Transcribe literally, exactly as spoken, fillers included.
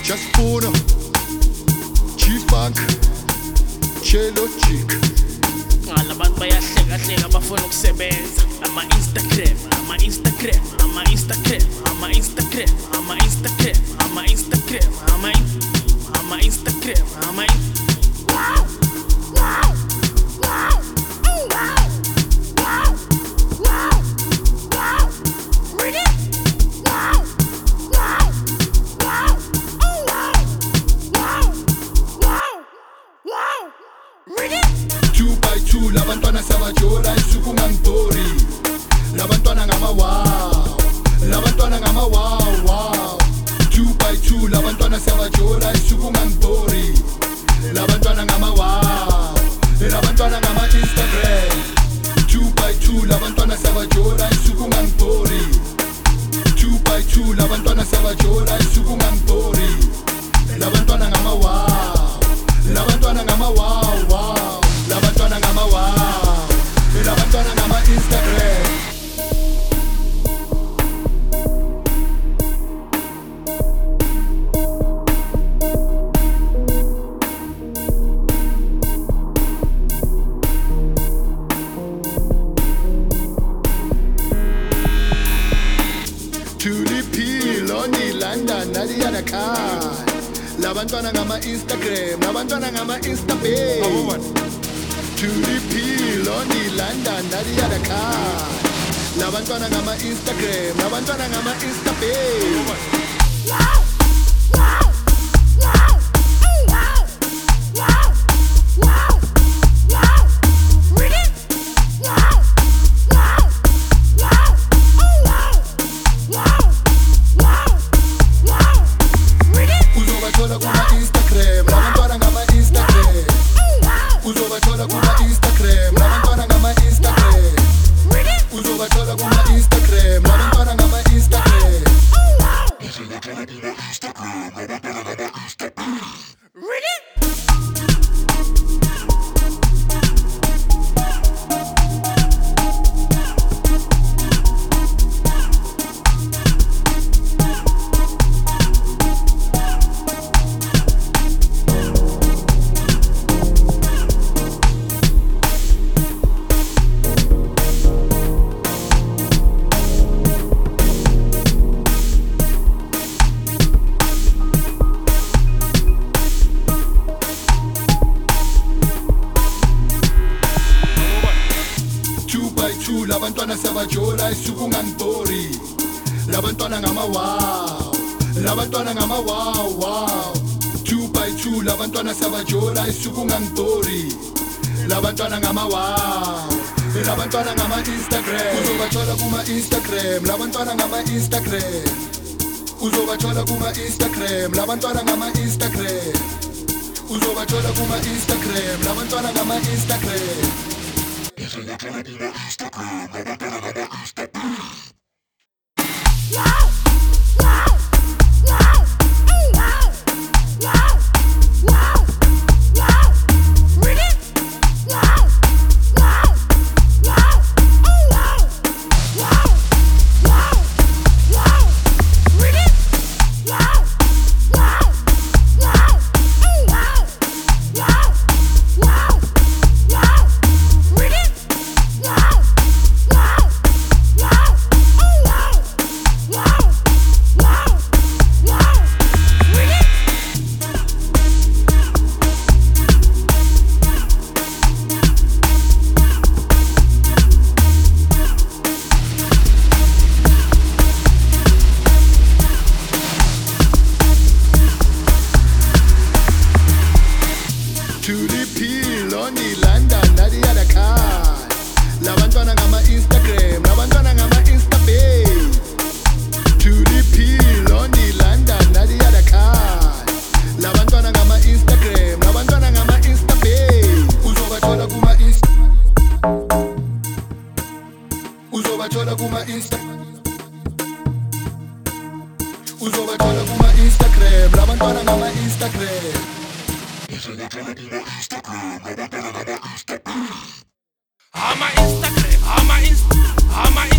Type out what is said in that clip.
Just Puno, G-Funk, Chelo Chick. Abantu bayahleka-hleka bafuna ukusebenza. Ama-Instagram, ama-Instagram, ama-Instagram, ama-Instagram, ama-Instagram, ama-Instagram, ama-Instagram, ama-Instagram, ama Two by two, labantwana sabajola isuku ngangibhori. Labantwana ngama wow, labantwana ngama wow wow. Two by two, labantwana sabajola isuku ngangibhori. Labantwana ngama wow, labantwana ngama Instagram. Two by two, labantwana sabajola isuku ngangibhori. Two by two, labantwana sabajola isuku ngangibhori. Labantwana ngama wow, labantwana ngama wow wow. Labantwana ngama wow, labantwana ngama Instagram. Tuliphi Loni London Nadia Dakar. Labantwana ngama Instagram, labantwana ngama Instagram. Tuliphi Loni London Nadia Dakar. Labantwana ngama Instagram, labantwana ngama Instagram. Uzobathola kuma Instagram, labantwana ngama Instagram. Uzobathola kuma Instagram, labantwana ngama Instagram. Uzobathola kuma Instagram, labantwana ngama Instagram. Uzobathola kuma Instagram, labantwana ngama Instagram. Labantwana sabajola isuku ngangibhori. Labantwana ngama wow, labantwana ngama wow wow. Two by two, labantwana sabajola isuku ngangibhori. Labantwana ngama wow, labantwana ngama Instagram. Uzobathola kuma Instagram, labantwana ngama Instagram. Uzobathola kuma Instagram, labantwana ngama Instagram. Uzobathola kuma Instagram, labantwana ngama Instagram. Uzobathola kuma Instagram, labantwana ngama Instagram. Tuliphi Loni London Nadia Dakar. Labantwana ngama Instagram, labantwana ngama Instagram. Tuliphi Loni London Nadia Dakar. Labantwana ngama Instagram, labantwana ngama Instagram. Uzobathola kuma Insta. Uzobathola kuma Insta. Uzobathola kuma Instagram, labantwana ngama Instagram. I'm a Instagram, I'm a Insta, I'm a